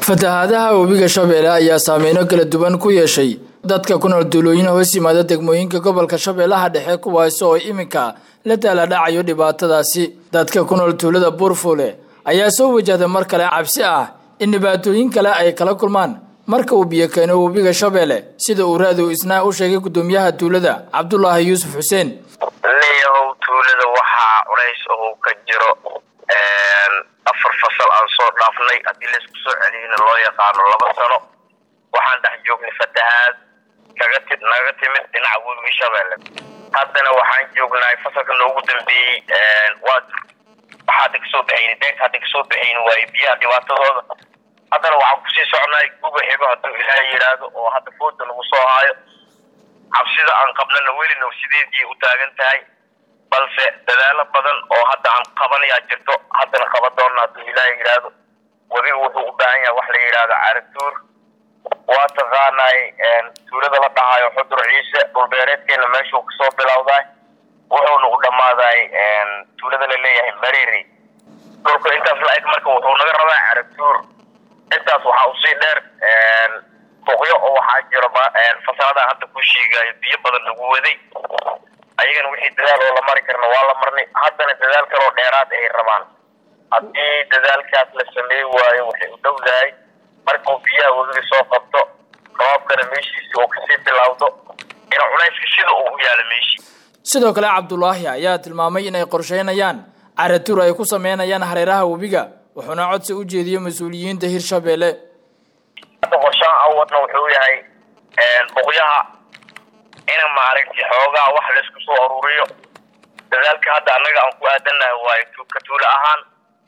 fatahaadaha webiga Shabeelle ayaa saameyn kala duwan ku yeeshay dadka ku nool duulooyin hoos yimaada degmooyinka gobolka Shabeellaha Dhexe kuwaas oo iminka la taalacayo dhibaatadaasi. Dadka ku nool tuulada Buurfuule ayaa soo wajahday mar kale cabsi ah in dhibaatooyin kale ay kala kulmaan marka uu biyo keeno webiga Shabeelle, sida uu raadiyo isna u sheegay gudoomiyaha tuulada Cabdullaahi Yuusuf Xuseen. tuulada waxa culays oo ka jiro afar fasal aan soo dhaafnay hadii la isku soo celiyay loo yaqaan 2 sano waxaan dhex joognay fatahaad naga timid dhinaca webiga Shabeelle. haddana waxaan joognay fasalka loogu dambeeyay waxaad kasoo baxayn way biyaha dhibaatadooda. haddana waxaan ku sii soconay guba xigo hadduu Ilaahay yiraahdo oo hadda fooda lagu soo haayo cabsida aan qabnana weli noo sideedii u taagan tahay, balse dadaalo badan oo hadda aan qabanaya jirto haddana qaban doona hadduu Ilaahay yiraahdo. webiga wuxuu u baahan yahay wax la yiraahdo caratuur waa taqaanay tuulada la dhahayo Xudur Ciise dhulbeereedkeena meeshuu ka soo bilowday wuxuuna u dhamaaday tuulada la leeyahay Mareeri. dhulka intaas la eg marka wuxuu naga rabaa caratuur. intaas waxa uu sii dheer boqyo oo waxa jiro fasalada hadda ku sheegay biyo badan lagu waday ayagana wixii dadaal oo la mari karno waa la marnay. haddana dadaal kale oo dheeraad ay rabaan haddii dadaalkaas la sameeyo waayo waxay u dhowdahay marka biyaha webiga soo qabto roobkana meeshiisa oo kasii bilowdo in culayska sida uu u yaalo meeshii. sidoo kale Cabdullaahi ayaa tilmaamay in ay qorsheynayaan caratuur ay ku sameynayaan hareeraha webiga, wuxuuna codsi u jeediyay mas'uuliyiinta Hirshabeelle. qorshaha awadna wuxuu yahay boqyaha in maaragtay xoogaa wax la isku soo ururiyo. dadaalka hadda anaga aan ku aadanahay waa tuulo ahaan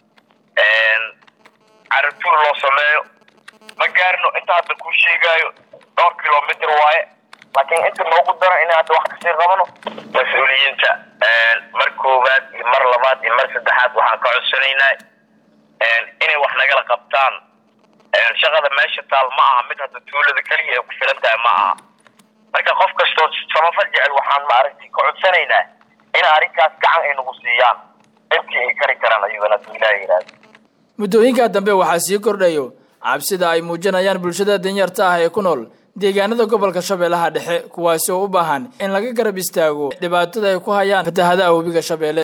caratuur loo sameeyo ma gaarno inta hadda ku sheegayo 2 kilomitir waaye, laakiin inta loogu daro in hadda wax kasii qabano mas'uuliyiinta mar koowaad iyo mar labaad iyo mar saddexaad waxaan ka codsanaynaa inay wax nagala qabtaan. shaqada meesha taal ma aha mid hadda tuulada kaliya ay ku filan tahay ma aha. marka qof kastoo samafal jecel waxaan maaragtay ka codsanaynaa in arrinkaas gacan ay nagu siiyaan intii ay kari karaan ayagana Ilaahay yiraahdo. muddooyinka dambe waxaa sii kordhayo cabsida ay muujinayaan bulshada danyarta ah ee ku nool deegaanada gobolka Shabeellaha Dhexe kuwaas oo u baahan in laga garab istaago dhibaatada ay ku hayaan fatahaadaha webiga Shabeelle.